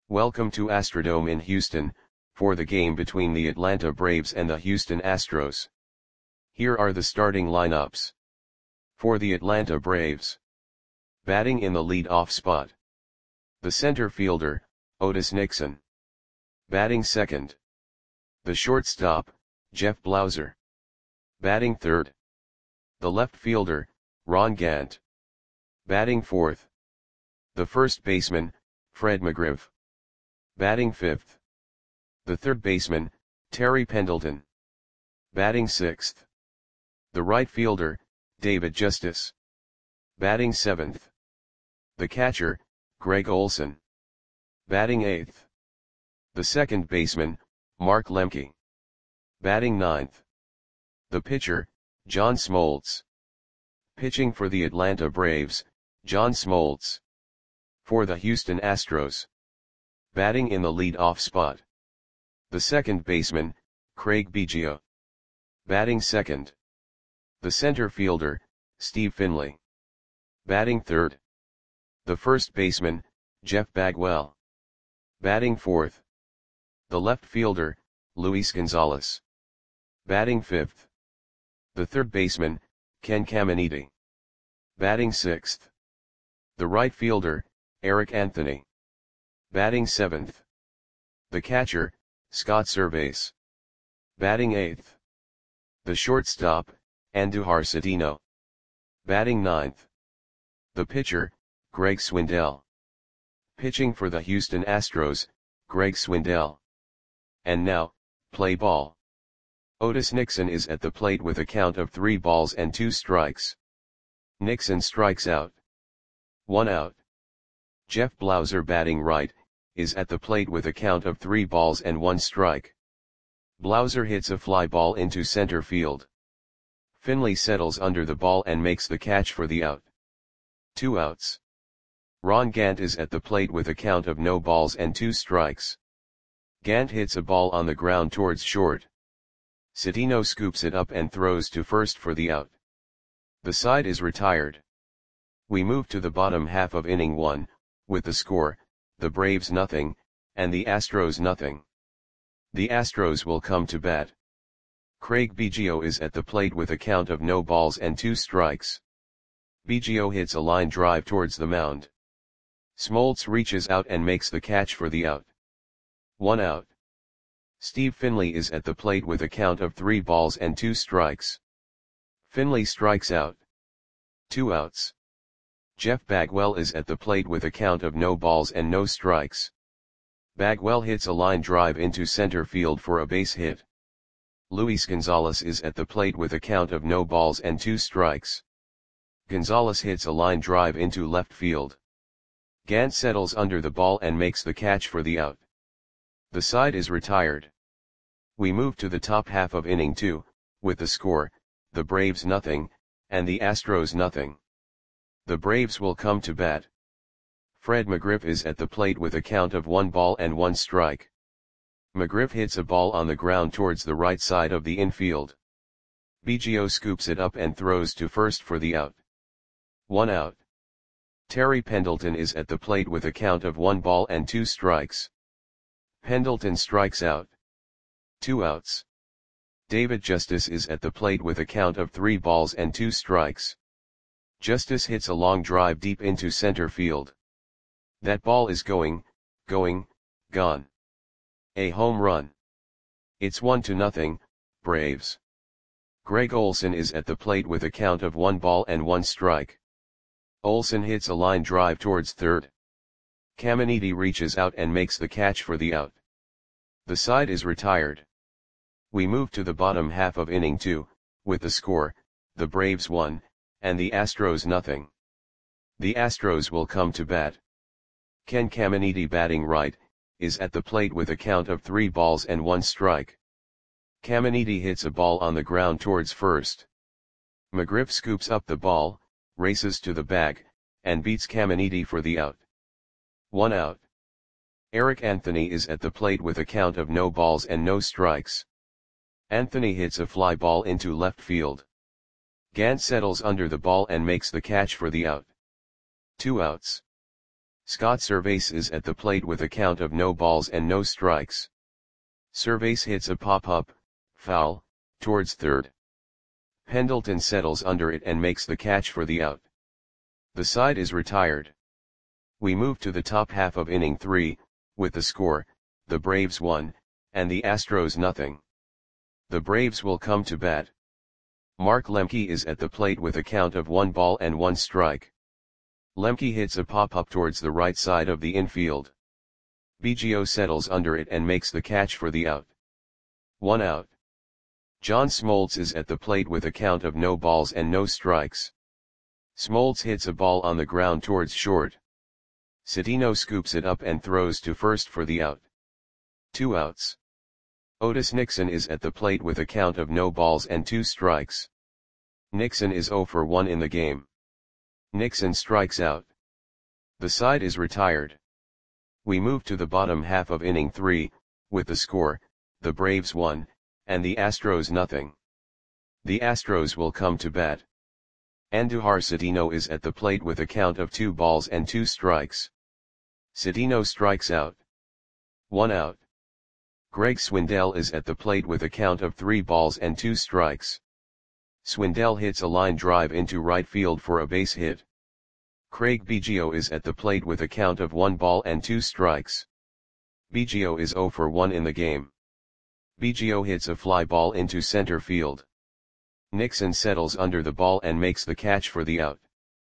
Welcome to Astrodome in Houston, for the game between the Atlanta Braves and the Houston Astros. Here are the starting lineups. For the Atlanta Braves. Batting in the lead-off spot. The center fielder, Otis Nixon. Batting second. The shortstop, Jeff Blauser. Batting third. The left fielder, Ron Gant. Batting fourth. The first baseman, Fred McGriff. Batting fifth. The third baseman, Terry Pendleton. Batting sixth. The right fielder, David Justice. Batting seventh. The catcher, Greg Olson. Batting eighth. The second baseman, Mark Lemke. Batting ninth. The pitcher, John Smoltz. Pitching for the Atlanta Braves, John Smoltz. For the Houston Astros. Batting in the lead-off spot. The second baseman, Craig Biggio. Batting second. The center fielder, Steve Finley. Batting third. The first baseman, Jeff Bagwell. Batting fourth. The left fielder, Luis Gonzalez. Batting fifth. The third baseman, Ken Caminiti. Batting sixth. The right fielder, Eric Anthony. Batting seventh. The catcher, Scott Servais. Batting eighth. The shortstop, Andujar Cedeno. Batting ninth. The pitcher, Greg Swindell. Pitching for the Houston Astros, Greg Swindell. And now, play ball. Otis Nixon is at the plate with a count of 3 balls and 2 strikes. Nixon strikes out. 1 out. Jeff Blauser, batting right, is at the plate with a count of 3 balls and 1 strike. Blauser hits a fly ball into center field. Finley settles under the ball and makes the catch for the out. 2 outs. Ron Gant is at the plate with a count of no balls and 2 strikes. Gant hits a ball on the ground towards short. Cedeno scoops it up and throws to first for the out. The side is retired. We move to the bottom half of inning 1, with the score, the Braves 0, and the Astros 0. The Astros will come to bat. Craig Biggio is at the plate with a count of no balls and 2 strikes. Biggio hits a line drive towards the mound. Smoltz reaches out and makes the catch for the out. 1 out. Steve Finley is at the plate with a count of 3 balls and 2 strikes. Finley strikes out. 2 outs. Jeff Bagwell is at the plate with a count of no balls and no strikes. Bagwell hits a line drive into center field for a base hit. Luis Gonzalez is at the plate with a count of no balls and 2 strikes. Gonzalez hits a line drive into left field. Gant settles under the ball and makes the catch for the out. The side is retired. We move to the top half of inning 2, with the score, the Braves 0, and the Astros 0. The Braves will come to bat. Fred McGriff is at the plate with a count of 1 ball and 1 strike. McGriff hits a ball on the ground towards the right side of the infield. Biggio scoops it up and throws to first for the out. 1 out. Terry Pendleton is at the plate with a count of 1 ball and 2 strikes. Pendleton strikes out. 2 outs. David Justice is at the plate with a count of 3 balls and 2 strikes. Justice hits a long drive deep into center field. That ball is gone. A home run. It's 1-0, Braves. Greg Olson is at the plate with a count of 1 ball and 1 strike. Olson hits a line drive towards third. Caminiti reaches out and makes the catch for the out. The side is retired. We move to the bottom half of inning 2, with the score, the Braves 1, and the Astros 0. The Astros will come to bat. Ken Caminiti, batting right, is at the plate with a count of 3 balls and 1 strike. Caminiti hits a ball on the ground towards first. McGriff scoops up the ball, races to the bag, and beats Caminiti for the out. 1 out. Eric Anthony is at the plate with a count of no balls and no strikes. Anthony hits a fly ball into left field. Gant settles under the ball and makes the catch for the out. 2 outs. Scott Servais is at the plate with a count of no balls and no strikes. Servais hits a pop-up, foul, towards third. Pendleton settles under it and makes the catch for the out. The side is retired. We move to the top half of inning 3, with the score, the Braves 1, and the Astros nothing. The Braves will come to bat. Mark Lemke is at the plate with a count of 1 ball and 1 strike. Lemke hits a pop-up towards the right side of the infield. Biggio settles under it and makes the catch for the out. 1 out. John Smoltz is at the plate with a count of no balls and no strikes. Smoltz hits a ball on the ground towards short. Cedeno scoops it up and throws to first for the out. 2 outs. Otis Nixon is at the plate with a count of no balls and 2 strikes. Nixon is 0 for 1 in the game. Nixon strikes out. The side is retired. We move to the bottom half of inning 3, with the score, the Braves 1, and the Astros nothing. The Astros will come to bat. Andujar Cedeno is at the plate with a count of 2 balls and 2 strikes. Cedeno strikes out. 1 out. Greg Swindell is at the plate with a count of 3 balls and 2 strikes. Swindell hits a line drive into right field for a base hit. Craig Biggio is at the plate with a count of 1 ball and 2 strikes. Biggio is 0 for 1 in the game. Biggio hits a fly ball into center field. Nixon settles under the ball and makes the catch for the out.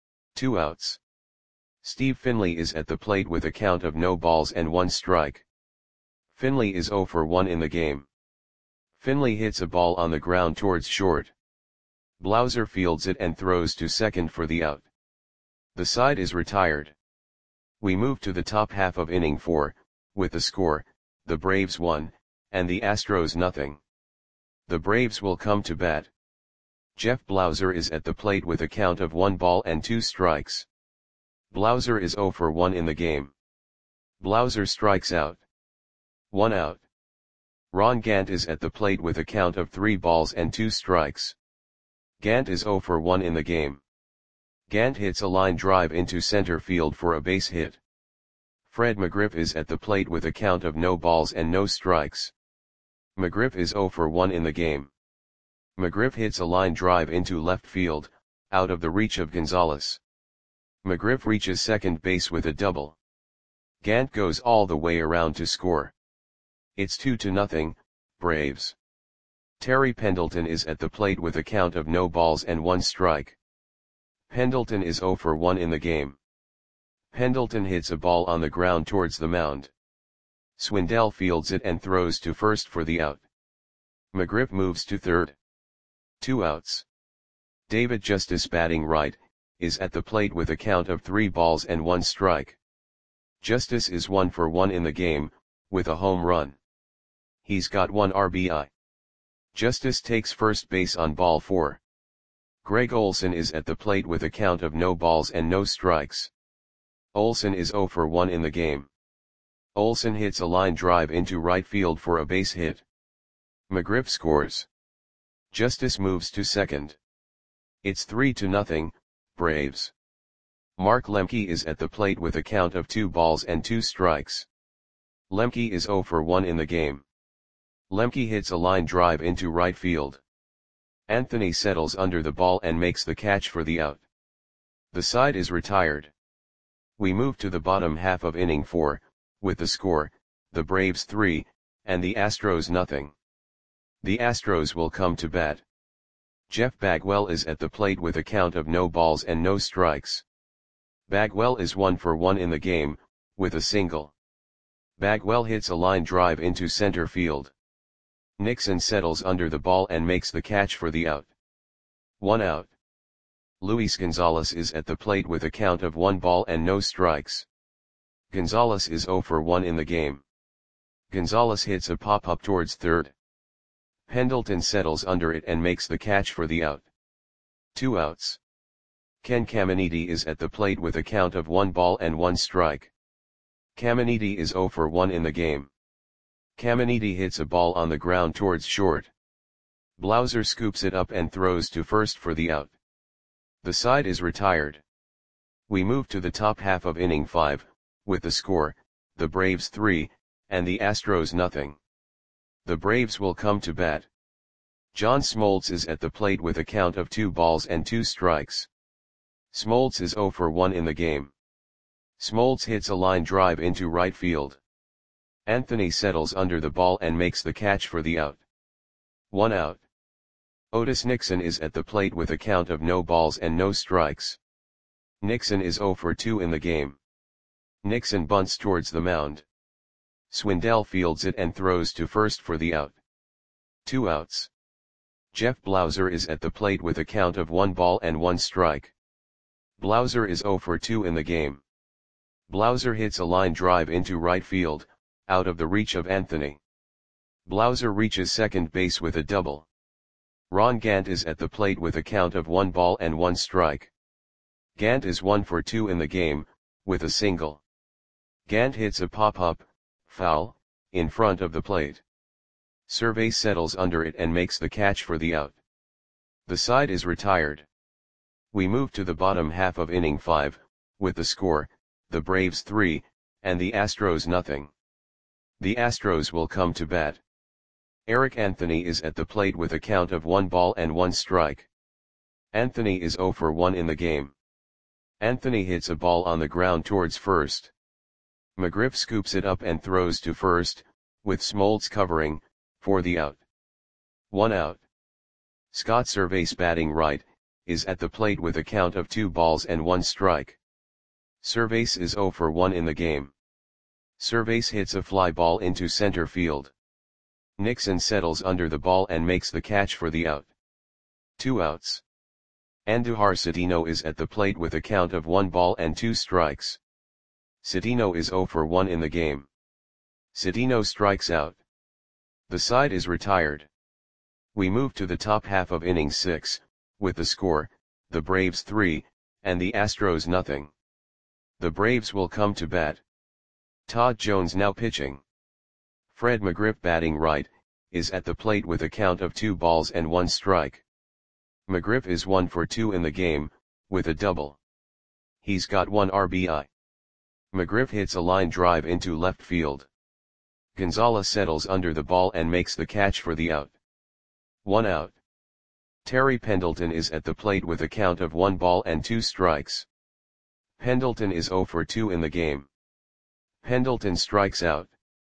2 outs. Steve Finley is at the plate with a count of no balls and 1 strike. Finley is 0 for 1 in the game. Finley hits a ball on the ground towards short. Blauser fields it and throws to second for the out. The side is retired. We move to the top half of inning 4, with the score, the Braves 1, and the Astros nothing. The Braves will come to bat. Jeff Blauser is at the plate with a count of 1 ball and 2 strikes. Blauser is 0 for 1 in the game. Blauser strikes out. 1 out. Ron Gant is at the plate with a count of 3 balls and 2 strikes. Gant is 0 for 1 in the game. Gant hits a line drive into center field for a base hit. Fred McGriff is at the plate with a count of no balls and no strikes. McGriff is 0 for 1 in the game. McGriff hits a line drive into left field, out of the reach of Gonzalez. McGriff reaches second base with a double. Gant goes all the way around to score. It's 2-0, Braves. Terry Pendleton is at the plate with a count of no balls and 1 strike. Pendleton is 0 for 1 in the game. Pendleton hits a ball on the ground towards the mound. Swindell fields it and throws to first for the out. McGriff moves to third. 2 outs. David Justice, batting right, is at the plate with a count of 3 balls and 1 strike. Justice is 1 for 1 in the game, with a home run. He's got 1 RBI. Justice takes first base on ball 4. Greg Olson is at the plate with a count of no balls and no strikes. Olson is 0 for 1 in the game. Olson hits a line drive into right field for a base hit. McGriff scores. Justice moves to second. It's 3-0, Braves. Mark Lemke is at the plate with a count of 2 balls and 2 strikes. Lemke is 0 for 1 in the game. Lemke hits a line drive into right field. Anthony settles under the ball and makes the catch for the out. The side is retired. We move to the bottom half of inning 4, with the score, the Braves 3, and the Astros nothing. The Astros will come to bat. Jeff Bagwell is at the plate with a count of no balls and no strikes. Bagwell is 1 for 1 in the game, with a single. Bagwell hits a line drive into center field. Nixon settles under the ball and makes the catch for the out. 1 out. Luis Gonzalez is at the plate with a count of 1 ball and no strikes. Gonzalez is 0 for 1 in the game. Gonzalez hits a pop-up towards third. Pendleton settles under it and makes the catch for the out. 2 outs. Ken Caminiti is at the plate with a count of 1 ball and 1 strike. Caminiti is 0 for 1 in the game. Caminiti hits a ball on the ground towards short. Blauser scoops it up and throws to first for the out. The side is retired. We move to the top half of inning 5, with the score, the Braves 3, and the Astros nothing. The Braves will come to bat. John Smoltz is at the plate with a count of 2 balls and 2 strikes. Smoltz is 0 for 1 in the game. Smoltz hits a line drive into right field. Anthony settles under the ball and makes the catch for the out. 1 out. Otis Nixon is at the plate with a count of no balls and no strikes. Nixon is 0 for 2 in the game. Nixon bunts towards the mound. Swindell fields it and throws to first for the out. 2 outs. Jeff Blauser is at the plate with a count of 1 ball and 1 strike. Blauser is 0 for 2 in the game. Blauser hits a line drive into right field, out of the reach of Anthony. Blauser reaches second base with a double. Ron Gant is at the plate with a count of 1 ball and 1 strike. Gant is 1 for 2 in the game, with a single. Gant hits a pop-up, foul, in front of the plate. Survey settles under it and makes the catch for the out. The side is retired. We move to the bottom half of inning 5, with the score, the Braves 3, and the Astros nothing. The Astros will come to bat. Eric Anthony is at the plate with a count of 1 ball and 1 strike. Anthony is 0 for 1 in the game. Anthony hits a ball on the ground towards first. McGriff scoops it up and throws to first, with Smoltz covering, for the out. 1 out. Scott Servais batting right, is at the plate with a count of 2 balls and 1 strike. Servais is 0 for 1 in the game. Servais hits a fly ball into center field. Nixon settles under the ball and makes the catch for the out. 2 outs. Andujar Cedeno is at the plate with a count of 1 ball and 2 strikes. Cedeno is 0 for 1 in the game. Cedeno strikes out. The side is retired. We move to the top half of inning 6, with the score, the Braves 3, and the Astros nothing. The Braves will come to bat. Todd Jones now pitching. Fred McGriff batting right, is at the plate with a count of 2 balls and 1 strike. McGriff is 1 for 2 in the game, with a double. He's got 1 RBI. McGriff hits a line drive into left field. Gonzalez settles under the ball and makes the catch for the out. 1 out. Terry Pendleton is at the plate with a count of 1 ball and 2 strikes. Pendleton is 0 for 2 in the game. Pendleton strikes out.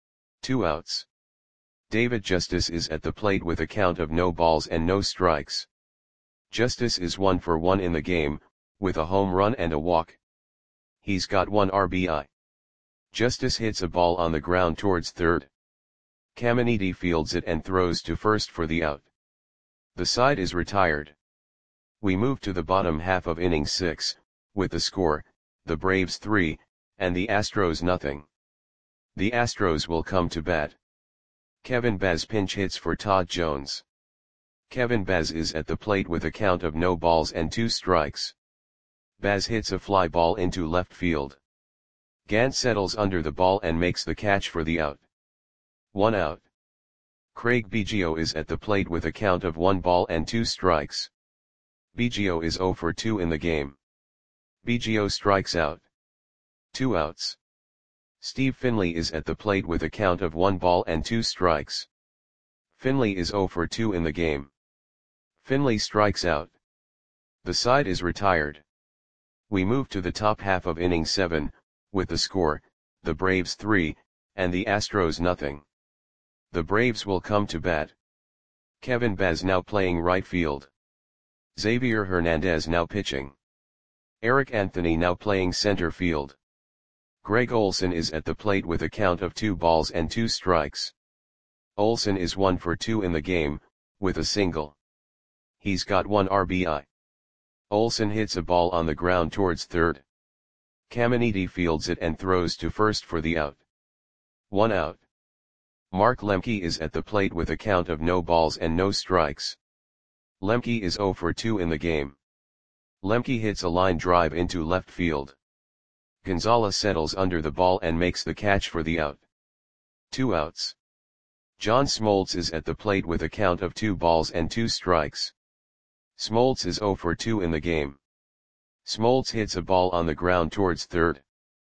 2 outs. David Justice is at the plate with a count of no balls and no strikes. Justice is 1 for 1 in the game, with a home run and a walk. He's got 1 RBI. Justice hits a ball on the ground towards third. Caminiti fields it and throws to first for the out. The side is retired. We move to the bottom half of inning 6, with the score, the Braves 3, and the Astros nothing. The Astros will come to bat. Kevin Baz pinch hits for Todd Jones. Kevin Baz is at the plate with a count of no balls and 2 strikes. Baz hits a fly ball into left field. Gant settles under the ball and makes the catch for the out. 1 out. Craig Biggio is at the plate with a count of 1 ball and 2 strikes. Biggio is 0 for 2 in the game. Biggio strikes out. 2 outs. Steve Finley is at the plate with a count of 1 ball and 2 strikes. Finley is 0 for 2 in the game. Finley strikes out. The side is retired. We move to the top half of inning 7, with the score, the Braves 3, and the Astros nothing. The Braves will come to bat. Kevin Baz now playing right field. Xavier Hernandez now pitching. Eric Anthony now playing center field. Greg Olson is at the plate with a count of 2 balls and 2 strikes. Olson is 1 for 2 in the game, with a single. He's got 1 RBI. Olson hits a ball on the ground towards third. Caminiti fields it and throws to first for the out. 1 out. Mark Lemke is at the plate with a count of no balls and no strikes. Lemke is 0 for 2 in the game. Lemke hits a line drive into left field. Gonzalez settles under the ball and makes the catch for the out. 2 outs. John Smoltz is at the plate with a count of 2 balls and 2 strikes. Smoltz is 0 for 2 in the game. Smoltz hits a ball on the ground towards third.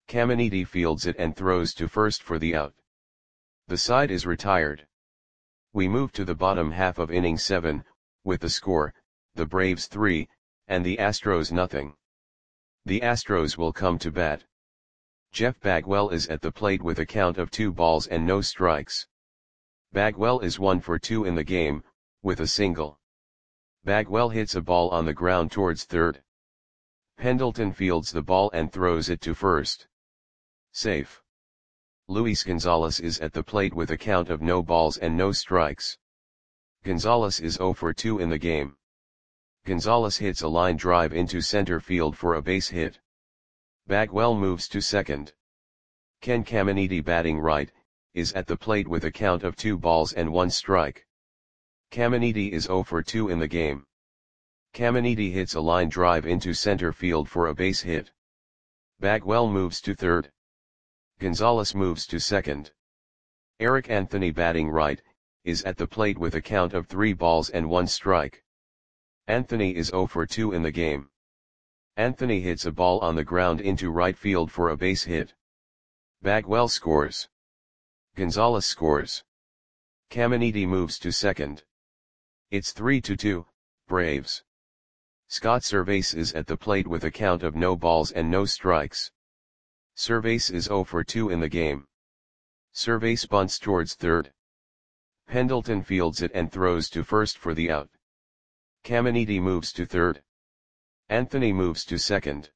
Caminiti fields it and throws to first for the out. The side is retired. We move to the bottom half of inning 7, with the score, the Braves 3, and the Astros nothing. The Astros will come to bat. Jeff Bagwell is at the plate with a count of 2 balls and no strikes. Bagwell is 1 for 2 in the game, with a single. Bagwell hits a ball on the ground towards third. Pendleton fields the ball and throws it to first. Safe. Luis Gonzalez is at the plate with a count of no balls and no strikes. Gonzalez is 0 for 2 in the game. Gonzalez hits a line drive into center field for a base hit. Bagwell moves to second. Ken Caminiti, batting right, is at the plate with a count of 2 balls and 1 strike. Caminiti is 0 for 2 in the game. Caminiti hits a line drive into center field for a base hit. Bagwell moves to third. Gonzalez moves to second. Eric Anthony, batting right, is at the plate with a count of 3 balls and 1 strike. Anthony is 0 for 2 in the game. Anthony hits a ball on the ground into right field for a base hit. Bagwell scores. Gonzalez scores. Caminiti moves to second. It's 3-2, Braves. Scott Servais is at the plate with a count of no balls and no strikes. Servais is 0 for 2 in the game. Servais bunts towards third. Pendleton fields it and throws to first for the out. Caminiti moves to third. Anthony moves to second.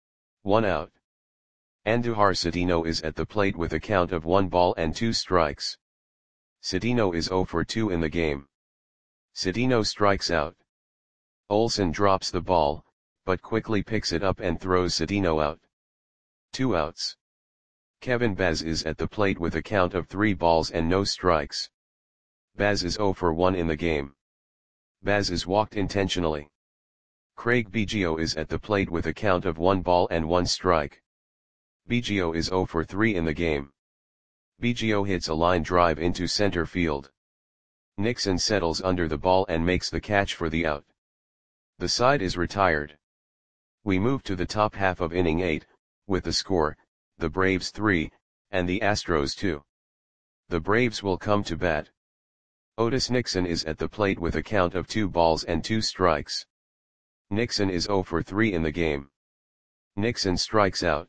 1 out. Andujar Cedeno is at the plate with a count of 1 ball and 2 strikes. Cedeno is 0 for 2 in the game. Cedeno strikes out. Olson drops the ball, but quickly picks it up and throws Cedeno out. 2 outs. Kevin Baz is at the plate with a count of 3 balls and no strikes. Baz is 0 for 1 in the game. Baz is walked intentionally. Craig Biggio is at the plate with a count of 1 ball and 1 strike. Biggio is 0 for 3 in the game. Biggio hits a line drive into center field. Nixon settles under the ball and makes the catch for the out. The side is retired. We move to the top half of inning 8, with the score, the Braves 3, and the Astros 2. The Braves will come to bat. Otis Nixon is at the plate with a count of 2 balls and 2 strikes. Nixon is 0 for 3 in the game. Nixon strikes out.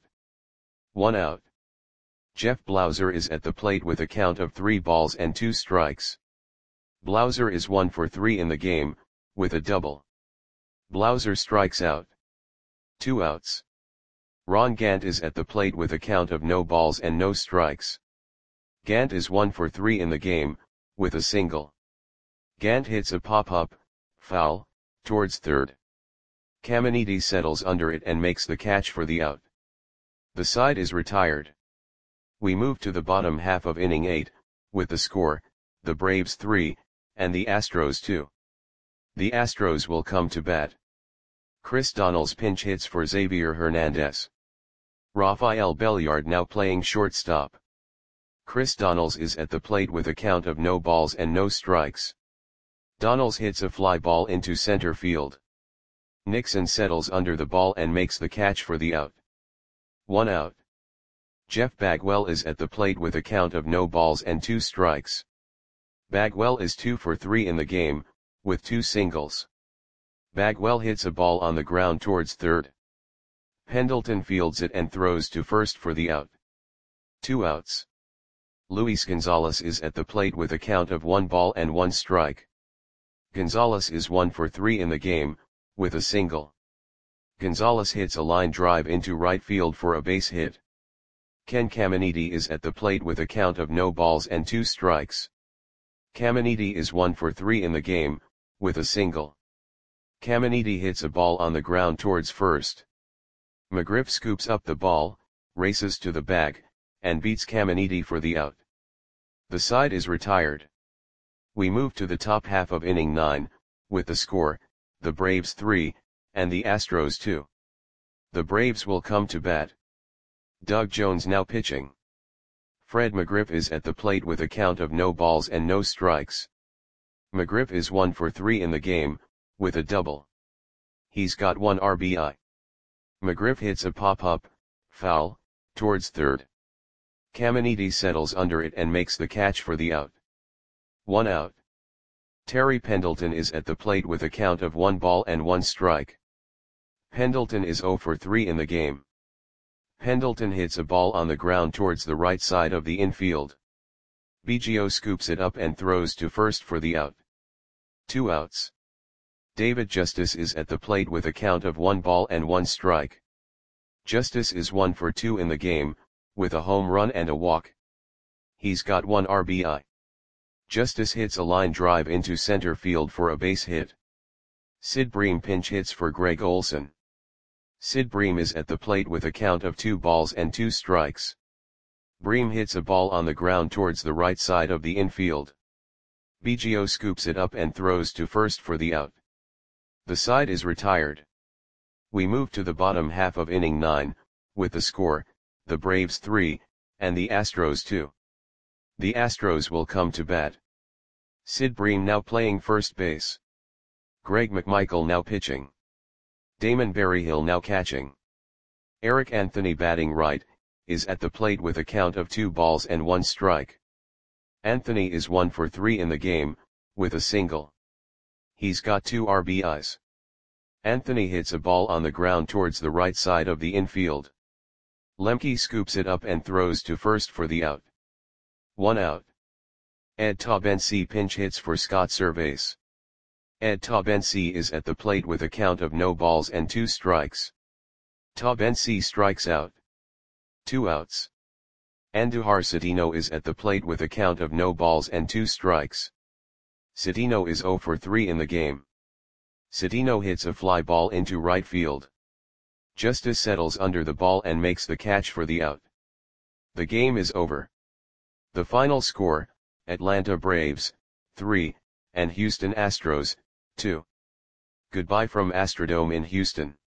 1 out. Jeff Blauser is at the plate with a count of 3 balls and 2 strikes. Blauser is 1 for 3 in the game, with a double. Blauser strikes out. 2 outs. Ron Gant is at the plate with a count of no balls and no strikes. Gant is 1 for 3 in the game, with a single. Gant hits a pop-up, foul, towards third. Caminiti settles under it and makes the catch for the out. The side is retired. We move to the bottom half of inning 8, with the score, the Braves 3, and the Astros 2. The Astros will come to bat. Chris Donnells pinch hits for Xavier Hernandez. Rafael Belliard now playing shortstop. Chris Donnells is at the plate with a count of no balls and no strikes. Donnells hits a fly ball into center field. Nixon settles under the ball and makes the catch for the out. 1 out. Jeff Bagwell is at the plate with a count of no balls and 2 strikes. Bagwell is 2 for 3 in the game, with 2 singles. Bagwell hits a ball on the ground towards third. Pendleton fields it and throws to first for the out. 2 outs. Luis Gonzalez is at the plate with a count of 1 ball and 1 strike. Gonzalez is 1 for 3 in the game, with a single. Gonzalez hits a line drive into right field for a base hit. Ken Caminiti is at the plate with a count of no balls and 2 strikes. Caminiti is 1 for 3 in the game, with a single. Caminiti hits a ball on the ground towards first. McGriff scoops up the ball, races to the bag, and beats Caminiti for the out. The side is retired. We move to the top half of inning 9, with the score, the Braves 3, and the Astros 2. The Braves will come to bat. Doug Jones now pitching. Fred McGriff is at the plate with a count of no balls and no strikes. McGriff is 1 for 3 in the game, with a double. He's got 1 RBI. McGriff hits a pop-up, foul, towards third. Caminiti settles under it and makes the catch for the out. 1 out. Terry Pendleton is at the plate with a count of 1 ball and 1 strike. Pendleton is 0 for 3 in the game. Pendleton hits a ball on the ground towards the right side of the infield. Biggio scoops it up and throws to first for the out. 2 outs. David Justice is at the plate with a count of 1 ball and 1 strike. Justice is 1 for 2 in the game, with a home run and a walk. He's got 1 RBI. Justice hits a line drive into center field for a base hit. Sid Bream pinch hits for Greg Olson. Sid Bream is at the plate with a count of 2 balls and 2 strikes. Bream hits a ball on the ground towards the right side of the infield. Biggio scoops it up and throws to first for the out. The side is retired. We move to the bottom half of inning 9, with the score, the Braves 3, and the Astros 2. The Astros will come to bat. Sid Bream now playing first base. Greg McMichael now pitching. Damon Berryhill now catching. Eric Anthony batting right, is at the plate with a count of 2 balls and 1 strike. Anthony is 1 for 3 in the game, with a single. He's got 2 RBIs. Anthony hits a ball on the ground towards the right side of the infield. Lemke scoops it up and throws to first for the out. 1 out. Ed Taubensee pinch hits for Scott Servais. Ed Taubensee is at the plate with a count of no balls and 2 strikes. Taubensee strikes out. 2 outs. Andujar Citino is at the plate with a count of no balls and 2 strikes. Citino is 0 for 3 in the game. Citino hits a fly ball into right field. Justice settles under the ball and makes the catch for the out. The game is over. The final score, Atlanta Braves, 3, and Houston Astros, 2. Goodbye from Astrodome in Houston.